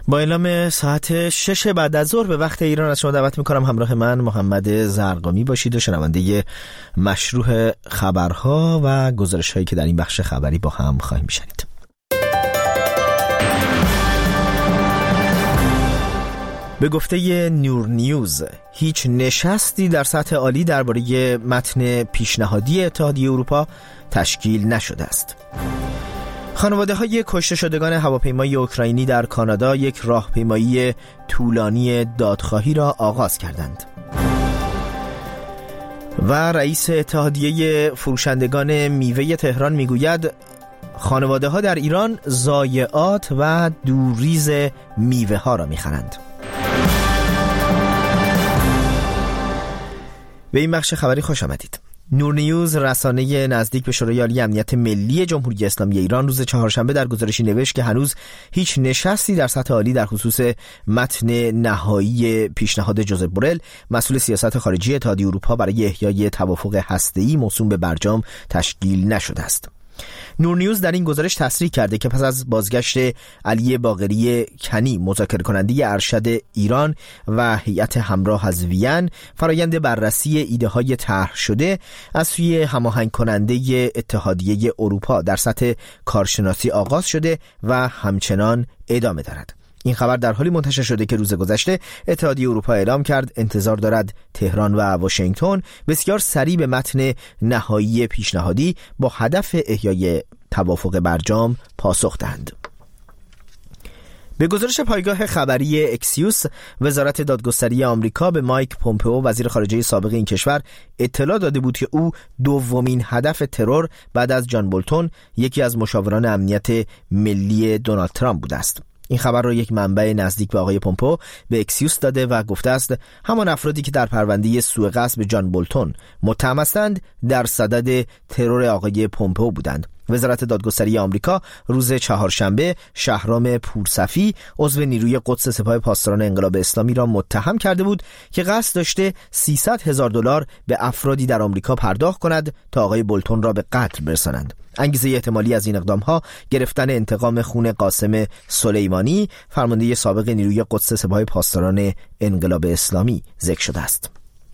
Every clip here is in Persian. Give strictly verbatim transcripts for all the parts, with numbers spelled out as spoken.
با اعلام ساعت شش بعد از ظهر به وقت ایران از شما دعوت میکنم همراه من محمد زرقامی باشید و شنونده مشروع خبرها و گزارش هایی که در این بخش خبری با هم خواهیم شنید. به گفته نور نیوز، هیچ نشستی در سطح عالی درباره متن پیشنهادی اتحادیه اروپا تشکیل نشده است. خانواده های کشته شدگان هواپیمای اوکراینی در کانادا یک راهپیمایی طولانی دادخواهی را آغاز کردند. و رئیس اتحادیه فروشندگان میوه تهران میگوید خانواده ها در ایران ضایعات و دوریز میوه ها را میخرند. به این بخش خبری خوش آمدید. نور نیوز، رسانه نزدیک به شورای عالی امنیت ملی جمهوری اسلامی ایران، روز چهارشنبه در گزارشی نوشت که هنوز هیچ نشستی در سطح عالی در خصوص متن نهایی پیشنهاد جوزف بورل، مسئول سیاست خارجی اتحادیه اروپا برای احیای توافق هسته‌ای موسوم به برجام تشکیل نشده است. نور نیوز در این گزارش تصریح کرده که پس از بازگشت علی باقری کنی، مذاکره کننده ارشد ایران و هیئت همراه از وین، فرایند بررسی ایده های طرح شده از سوی هماهنگ کننده اتحادیه اروپا در سطح کارشناسی آغاز شده و همچنان ادامه دارد. این خبر در حالی منتشر شده که روز گذشته اتحادیه اروپا اعلام کرد انتظار دارد تهران و واشنگتن بسیار سریع به متن نهایی پیشنهادی با هدف احیای توافق برجام پاسخ دهند. به گزارش پایگاه خبری اکسیوس، وزارت دادگستری آمریکا به مایک پومپئو، وزیر خارجه سابق این کشور، اطلاع داده بود که او دومین هدف ترور بعد از جان بولتون، یکی از مشاوران امنیت ملی دونالد ترامپ بوده است. این خبر را یک منبع نزدیک به آقای پومپئو به اکسیوس داده و گفته است همان افرادی که در پرونده سوء قصد به جان بولتون متهم هستند در صدد ترور آقای پومپئو بودند. وزارت دادگستری آمریکا روز چهارشنبه شهرام پورصفی، عضو نیروی قدس سپاه پاسداران انقلاب اسلامی، را متهم کرده بود که قصد داشته سیصد هزار دلار به افرادی در آمریکا پرداخت کند تا آقای بولتون را به قتل برسانند. انگیزه احتمالی از این اقدام‌ها گرفتن انتقام خون قاسم سلیمانی، فرمانده سابق نیروی قدس سپاه پاسداران انقلاب اسلامی، ذکر شده است.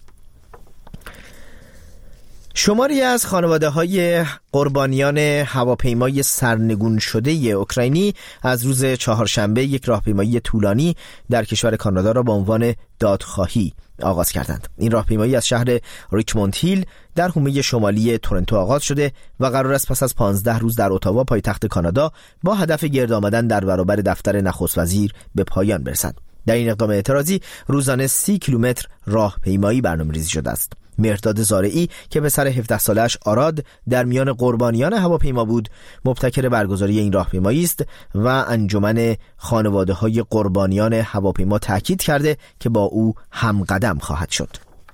شماری از خانواده‌های قربانیان هواپیمای سرنگون شده اوکراینی از روز چهارشنبه یک راهپیمایی طولانی در کشور کانادا را با عنوان دادخواهی آغاز کردند. این راهپیمایی از شهر ریچموند هیل در حومه شمالی تورنتو آغاز شده و قرار است پس از پانزده روز در اتاوا، پایتخت کانادا، با هدف گرد آمدن در برابر دفتر نخست وزیر به پایان برسد. در این اقدام اعتراضی روزانه سی کیلومتر راهپیمایی برنامه‌ریزی شده است. مهرداد زارعی که پسر هفده سالش آراد در میان قربانیان هواپیما بود، مبتکر برگزاری این راهپیمایی است و انجمن خانواده‌های قربانیان هواپیما تاکید کرده که با او همقدم خواهد شد.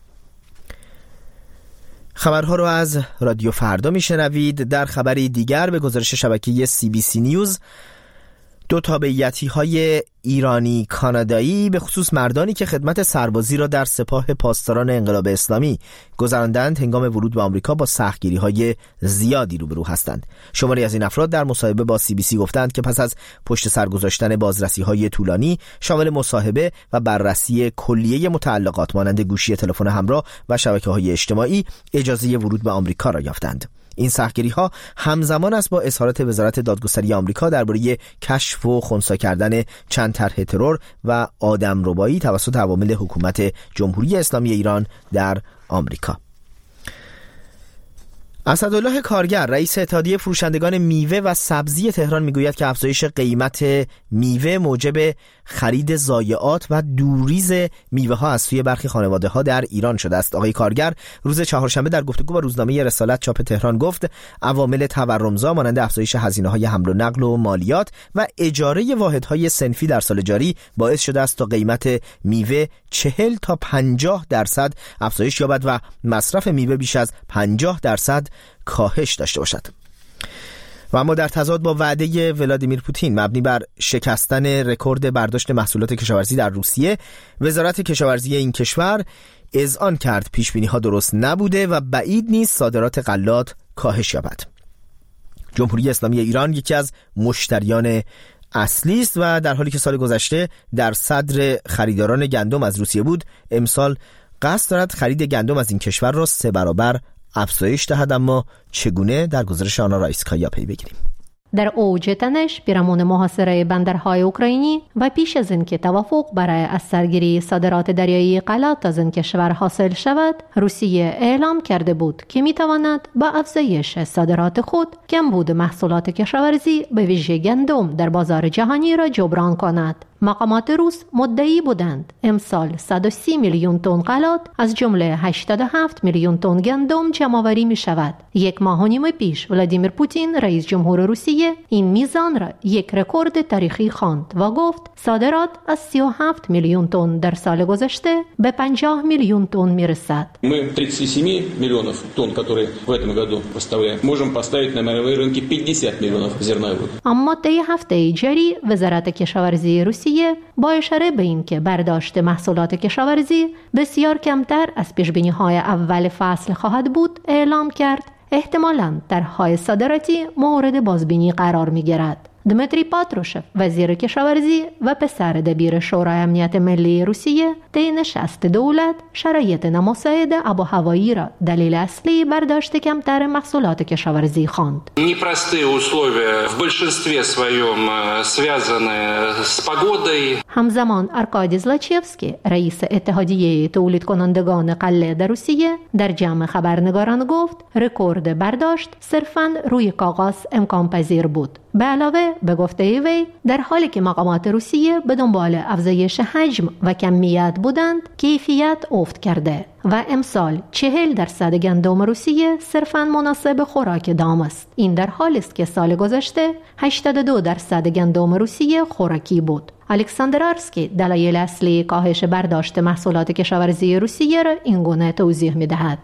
خبرها رو از رادیو فردا میشنوید. در خبری دیگر به گزارش شبکه سی بی سی نیوز، دو تابعیتی‌های ایرانی کانادایی به خصوص مردانی که خدمت سربازی را در سپاه پاسداران انقلاب اسلامی گذراندند هنگام ورود به آمریکا با سختگیری‌های زیادی روبرو هستند. شماری از این افراد در مصاحبه با سی بی سی گفتند که پس از پشت سر گذاشتن بازرسی‌های طولانی شامل مصاحبه و بررسی کلیه متعلقات مانند گوشی تلفن همراه و شبکه‌های اجتماعی، اجازه ورود به آمریکا را یافتند. این سختگیری‌ها همزمان است با اظهارات وزارت دادگستری آمریکا درباره کشف و خنثی کردن چند طرح ترور و آدمربایی توسط عوامل حکومت جمهوری اسلامی ایران در آمریکا. اسدالله کارگر، رئیس اتحادیه فروشندگان میوه و سبزی تهران، میگوید که افزایش قیمت میوه موجب خرید ضایعات و دوریز میوه ها از سوی برخی خانواده ها در ایران شده است. آقای کارگر روز چهارشنبه در گفتگو با روزنامه رسالت چاپ تهران گفت عوامل تورمزا مانند افزایش هزینه های حمل و نقل و مالیات و اجاره واحدهای صنفی در سال جاری باعث شده است تا قیمت میوه چهل تا پنجاه درصد افزایش یابد و مصرف میوه بیش از پنجاه درصد کاهش داشته باشد. و اما در تضاد با وعده ولادیمیر پوتین مبنی بر شکستن رکورد برداشت محصولات کشاورزی در روسیه، وزارت کشاورزی این کشور اذعان کرد پیشبینی‌ها درست نبوده و بعید نیست صادرات غلات کاهش یابد. جمهوری اسلامی ایران یکی از مشتریان اصلی است و در حالی که سال گذشته در صدر خریداران گندم از روسیه بود، امسال قصد دارد خرید گندم از این کشور را سه برابر افزایش دهد. اما چگونه؟ در گزارش آنا رایسکایا پی بگیریم. در اوج تنش پیرامون محاصره بندرهای اوکراینی و پیش از اینکه توافق برای از سرگیری صادرات دریایی غلات از این کشور حاصل شود، روسیه اعلام کرده بود که میتواند با افزایش صادرات خود کمبود محصولات کشاورزی به ویژه گندم در بازار جهانی را جبران کند. مقامات روس مدعی بودند امسال صد و سی میلیون تن غلات از جمله هشتاد و هفت میلیون تن گندم جمع‌آوری می شود. یک ماه و نیم پیش ولادیمیر پوتین رئیس جمهور روسیه این میزان را یک رکورد تاریخی خواند و گفت صادرات از سی و هفت میلیون تن در سال گذشته به پنجاه میلیون تن می رسد. Мы тридцать семь миллионов тонн, которые в этом году поставляем, можем поставить на мировые рынки пятьдесят миллионов зерновых. اما طی هفته جاری وزارت کشاورزی روسیه با اشاره به این که برداشت محصولات کشاورزی بسیار کمتر از پیشبینی‌های اول فصل خواهد بود اعلام کرد احتمالاً طرح‌های صادراتی مورد بازبینی قرار می‌گیرد. دمیتری پاتروشف وزیر کشاورزی و پسر دبیر شورای امنیت ملی روسیه طی نشست دولت شرایط نامساعد آب و هوایی را دلیل اصلی برداشت کمتر محصولات کشاورزی خواند. Непростые условия в большинстве своем связаны с погодой. همزمان ارکادی زلاچیفسکی رئیس اتحادیه تولید کنندگان غله در روسیه در جمع خبرنگاران گفت رکورد برداشت صرفاً روی کاغذ امکان پذیر بود. به علاوه به گفته وی در حالی که مقامات روسیه به دنبال افزایش حجم و کمیت بودند، کیفیت افت کرده و امسال چهل درصد گندم روسیه صرفاً مناسب خوراک دام است. این در حالی است که سال گذشته هشتاد و دو درصد گندم روسیه خوراکی بود. الکساندر آرسکی دلایل اصلی کاهش برداشت محصولات کشاورزی روسیه را این گونه توضیح می‌دهد.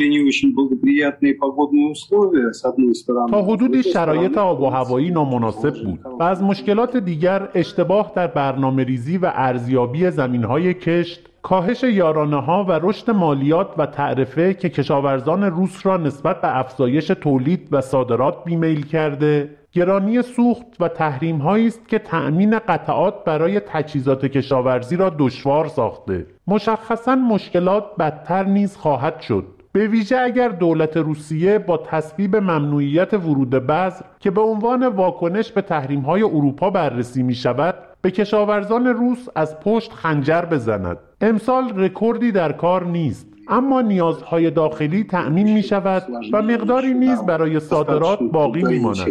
تا حدودی شرایط آب و هوایی نامناسب بود و از مشکلات دیگر اشتباه در برنامه‌ریزی و ارزیابی زمین‌های کشت، کاهش یارانه‌ها و رشد مالیات و تعرفه که کشاورزان روس را نسبت به افزایش تولید و صادرات بیمیل کرده، گرانی سوخت و تحریم‌هایی است که تأمین قطعات برای تجهیزات کشاورزی را دشوار ساخته. مشخصاً مشکلات بدتر نیز خواهد شد، به ویژه اگر دولت روسیه با تصویب ممنوعیت ورود بذر که به عنوان واکنش به تحریم‌های اروپا بررسی می‌شود، به کشاورزان روس از پشت خنجر بزند. امسال رکوردی در کار نیست، اما نیازهای داخلی تأمین می شود و مقداری نیز برای صادرات باقی می ماند.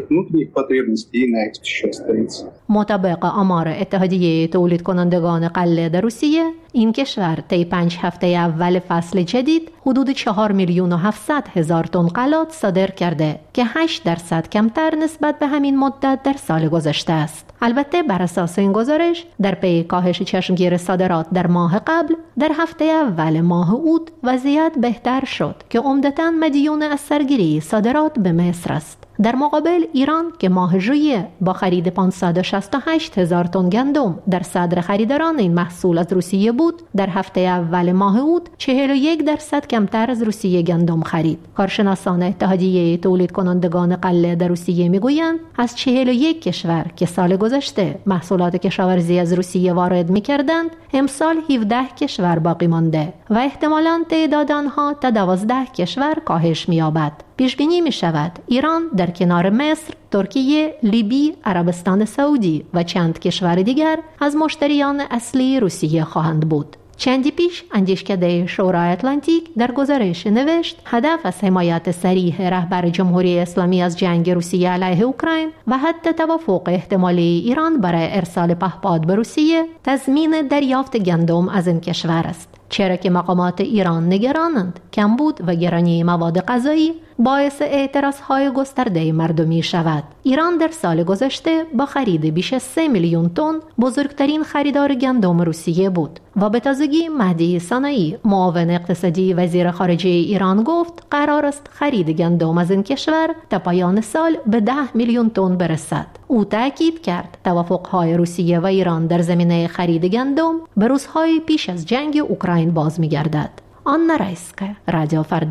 مطابق آمار اتحادیه تولید کنندگان غله در روسیه، این کشور طی پنج هفته اول فصل جدید حدود چهار میلیون و هفتصد هزار تن غلات صادر کرده که هشت درصد کمتر نسبت به همین مدت در سال گذشته است. البته بر اساس این گزارش در پی کاهش چشمگیر صادرات در ماه قبل، در هفته اول ماه اوت وضعیت بهتر شد که عمدتاً مدیون از سرگیری صادرات به مصر است. در مقابل ایران که ماه ژوئیه با خرید پانصد و شصت و هشت هزار تن گندم در صدر خریداران این محصول از روسیه بود، در هفته اول ماه اوت چهل و یک درصد کمتر از روسیه گندم خرید. کارشناسان اتحادیه تولید کنندگان غله در روسیه میگویند از چهل و یک کشور که سال گذشته محصولات کشاورزی از روسیه وارد میکردند، امسال هفده کشور باقی مانده و احتمالاً تعداد آنها تا دوازده کشور کاهش می‌یابد. پیش بینی می شود ایران در کنار مصر، ترکیه، لیبی، عربستان سعودی و چند کشور دیگر از مشتریان اصلی روسیه خواهند بود. چندی پیش اندیشکده شورای اتلانتیک در گزارش نوشت هدف از حمایت صریح رهبر جمهوری اسلامی از جنگ روسیه علیه اوکراین و حتی توافق احتمالی ایران برای ارسال پهپاد به روسیه تضمین دریافت گندم از این کشور است، چرا که مقامات ایران نگرانند کمبود و گرانی مواد غذایی باعث اعتراضهای گسترده مردمی شود. ایران در سال گذشته با خرید بیش از سه میلیون تن بزرگترین خریدار گندم روسیه بود و به تازگی مهدی صناعی معاون اقتصادی وزیر خارجه ایران گفت قرار است خرید گندم از این کشور تا پایان سال به ده میلیون تن برسد. او تاکید کرد توافقهای روسیه و ایران در زمینه خرید گندم به روزهای پیش از جنگ اوکراین باز می‌گردد. آنا رایسکایا، رادیو فردا.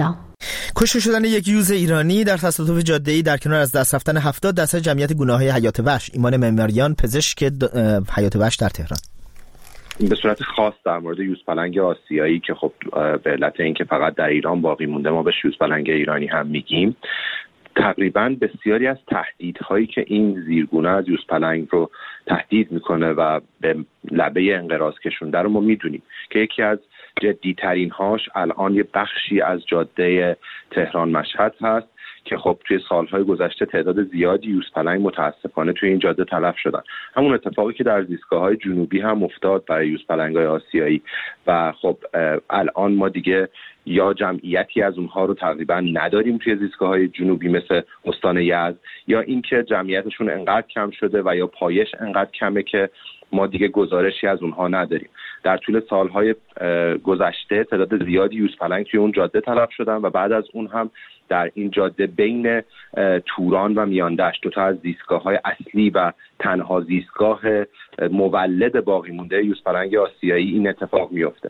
کشته شدن یک یوز ایرانی در تصادف جاده‌ای در کنار از دست رفتن هفتاد درصد جمعیت گونه‌های حیات وحش. ایمان معماریان، پزشک حیات وحش در تهران. به صورت خاص در مورد یوزپلنگ آسیایی که خب به علت اینکه فقط در ایران باقی مونده ما به یوزپلنگ ایرانی هم میگیم، تقریبا بسیاری از تهدیدهایی که این زیرگونه از یوزپلنگ رو تهدید میکنه و به لبه انقراض کشونده رو ما میدونیم که یکی از جدیترین هاش الان یه بخشی از جاده تهران مشهد هست که خب توی سالهای گذشته تعداد زیادی یوزپلنگ متاسفانه توی این جاده تلف شدن. همون اتفاقی که در زیستگاه‌های جنوبی هم افتاد برای یوزپلنگ‌های آسیایی و خب الان ما دیگه یا جمعیتی از اونها رو تقریبا نداریم توی زیستگاه‌های جنوبی مثل استان یزد، یا اینکه جمعیتشون انقدر کم شده و یا پایش انقدر کمه که ما دیگه گزارشی از اونها نداریم. در طول سالهای گذشته تعداد زیادی یوزپلنگ توی اون جاده تلف شدن و بعد از اون هم در این جاده بین توران و میاندشت، دو تا از زیستگاه‌های اصلی و تنها زیستگاه مولد باقی مونده یوزپلنگ آسیایی این اتفاق میفته.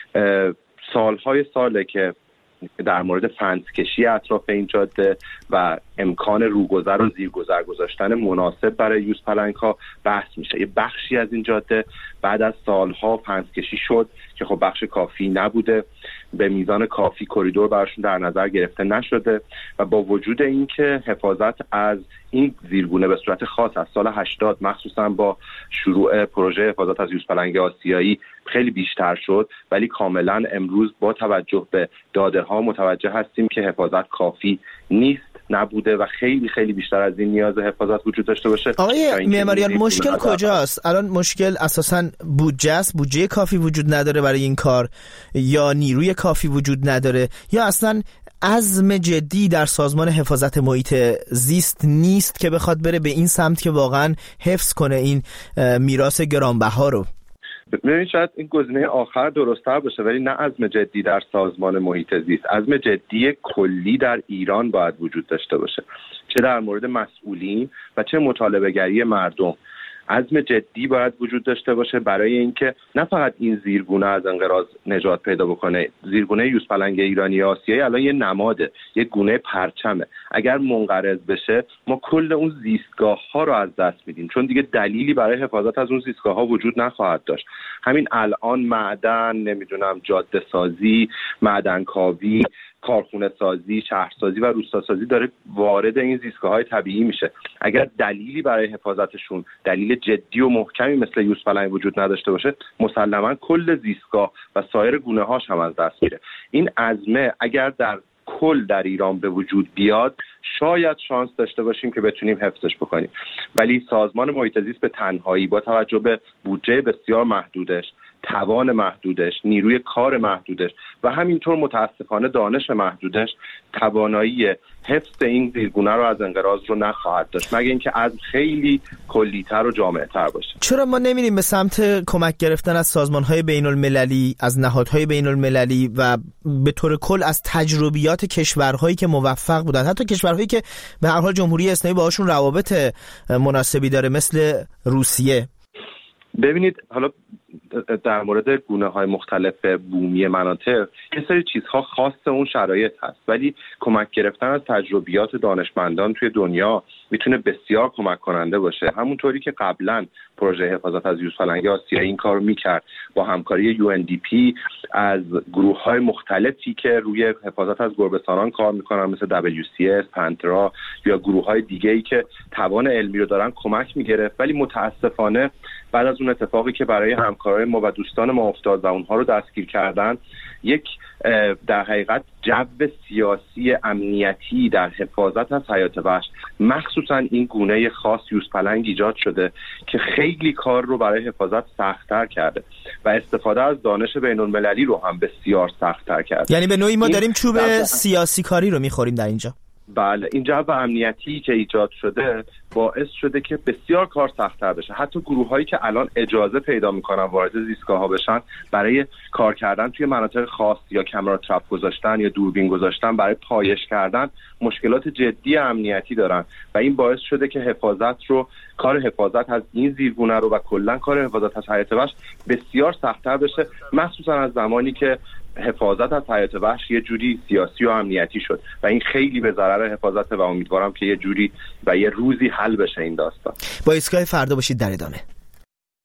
سالهای ساله که در مورد فنسکشی اطراف این جاده و امکان روگذر و زیرگذر گذاشتن مناسب برای یوزپلنگ‌ها بحث میشه. یه بخشی از این جاده بعد از سالها فنسکشی شد که خب بخش کافی نبوده، به میزان کافی کریدور براشون در نظر گرفته نشده و با وجود اینکه حفاظت از این زیرگونه به صورت خاص از سال هشتاد مخصوصا با شروع پروژه حفاظت از یوزپلنگ آسیایی خیلی بیشتر شد، ولی کاملا امروز با توجه به داده ها متوجه هستیم که حفاظت کافی نیست، نبوده و خیلی خیلی بیشتر از این نیاز حفاظت وجود داشته باشه. آقای معماریان، مشکل کجاست؟ الان مشکل اساساً بودجه است، بودجه کافی وجود نداره برای این کار، یا نیروی کافی وجود نداره، یا اصلاً عزم جدی در سازمان حفاظت محیط زیست نیست که بخواد بره به این سمت که واقعاً حفظ کنه این میراث گرانبها رو؟ ببینید شاید این گزینه آخر درست‌تر باشه، ولی نه عزم جدی در سازمان محیط زیست، عزم جدی کلی در ایران باید وجود داشته باشه، چه در مورد مسئولین و چه مطالبه‌گری مردم. عزم جدی باید وجود داشته باشه برای اینکه نه فقط این زیرگونه از انقراض نجات پیدا بکنه. زیرگونه یوزپلنگ ایرانی آسیایی الان یه نماده، یه گونه پرچمه. اگر منقرض بشه ما کل اون زیستگاه ها رو از دست میدیم، چون دیگه دلیلی برای حفاظت از اون زیستگاه ها وجود نخواهد داشت. همین الان معدن، نمیدونم جاده سازی، معدن کاوی، کارخونه سازی، شهرسازی و روستاسازی داره وارد این زیستگاه‌های طبیعی میشه. اگر دلیلی برای حفاظتشون، دلیل جدی و محکمی مثل یوزپلنگ وجود نداشته باشه، مسلماً کل زیستگاه و سایر گونه‌هاش هم از دست میره. این عزمه اگر در کل در ایران به وجود بیاد، شاید شانس داشته باشیم که بتونیم حفظش بکنیم. ولی سازمان محیط زیست به تنهایی با توجه به بودجه بسیار محدودش، توان محدودش، نیروی کار محدودش و همینطور متاسفانه دانش محدودش، توانایی حفظ این زیرگونه رو از انقراض رو نخواهد داشت، مگه اینکه از خیلی کلی‌تر و جامع‌تر باشه. چرا ما نمیریم به سمت کمک گرفتن از سازمان‌های بین‌المللی، از نهادهای بین‌المللی و به طور کل از تجربیات کشورهایی که موفق بودن، حتی کشورهایی که به هر حال جمهوری اسلامی باهاشون روابط مناسبی داره مثل روسیه؟ ببینید، حالا در مورد گونه‌های مختلف بومی مناطق یه سری چیزها خاص اون شرایط هست، ولی کمک گرفتن از تجربیات دانشمندان توی دنیا میتونه بسیار کمک کننده باشه. همونطوری که قبلا پروژه حفاظت از یوزپلنگ آسیایی این کارو میکرد با همکاری یو ان دی پی از گروه‌های مختلفی که روی حفاظت از گربه‌سانان کار میکنن مثل دبلیو سی اس، پنترا یا گروه‌های دیگه‌ای که توان علمی رو دارن کمک میگرفت. ولی متاسفانه بعد از اون اتفاقی که برای همکارای ما و دوستان ما افتاد و اونها رو دستگیر کردن، یک در حقیقت جو سیاسی امنیتی در حفاظت از حیات وحش، مخصوصا این گونه خاص یوزپلنگ ایجاد شده که خیلی کار رو برای حفاظت سخت‌تر کرده و استفاده از دانش بین‌المللی رو هم بسیار سخت‌تر کرده. یعنی به نوعی ما داریم چوب سیاسی کاری رو میخوریم در اینجا. بله، این جو امنیتی که ایجاد شده باعث شده که بسیار کار سخت‌تر بشه. حتی گروه‌هایی که الان اجازه پیدا می‌کنن وارد زیستگاه‌ها بشن برای کار کردن توی مناطق خاص یا کامرا ترپ گذاشتن یا دوربین گذاشتن برای پایش کردن مشکلات جدی امنیتی دارن و این باعث شده که حفاظت رو کار حفاظت از این زیرگونه رو و کلا کار حفاظت از حیات وحش بسیار سخت‌تر بشه، مخصوصا از زمانی که حفاظت از حیات وحش یه جوری سیاسی و امنیتی شد و این خیلی به ضرر حفاظت و امیدوارم که یه جوری و یه روزی حل بشه این داستان. با ایستگاه فردا باشید در ادامه.